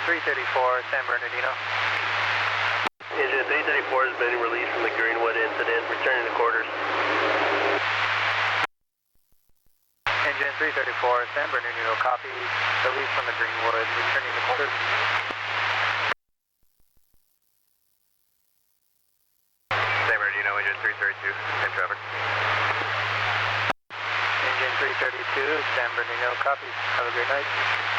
334, San Bernardino. Engine 334 has been released from the Greenwood incident, returning to quarters. Engine 334, San Bernardino, copy. Release from the Greenwood, returning to quarters. San Bernardino, engine 332, same traffic. Engine 332, San Bernardino, copy. Have a great night.